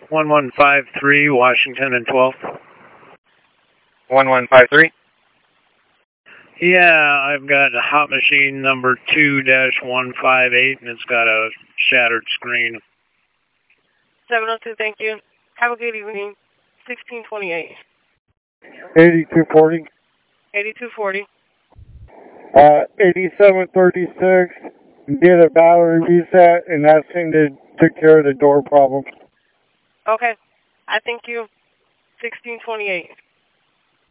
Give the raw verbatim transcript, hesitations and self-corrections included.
one one five three, Washington and twelfth. one one five three? Yeah, I've got a hot machine number two dash one five eight, and it's got a shattered screen. seven oh two, thank you. Have a good evening. sixteen twenty-eight. eighty-two forty. eighty-two forty. Uh, eighty-seven thirty-six, did a battery reset, and that seemed to take care of the door problem. Okay. I thank you. sixteen twenty-eight.